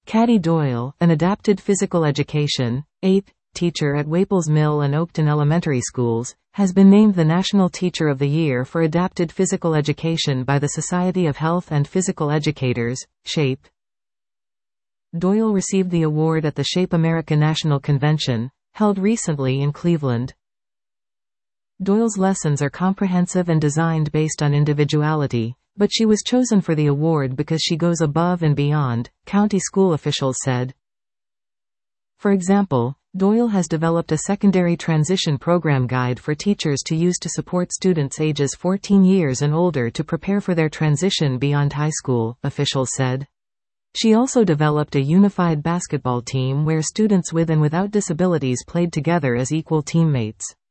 Caddy Doyle, an adapted physical education, 8th teacher at Waples Mill and Oakton Elementary Schools, has been named the National Teacher of the Year for Adapted Physical Education by the Society of Health and Physical Educators, SHAPE. Doyle received the award at the SHAPE America National Convention, held recently in Cleveland. Doyle's lessons are comprehensive and designed based on individuality, but she was chosen for the award because she goes above and beyond, county school officials said. For example, Doyle has developed a secondary transition program guide for teachers to use to support students ages 14 years and older to prepare for their transition beyond high school, officials said. She also developed a unified basketball team where students with and without disabilities played together as equal teammates.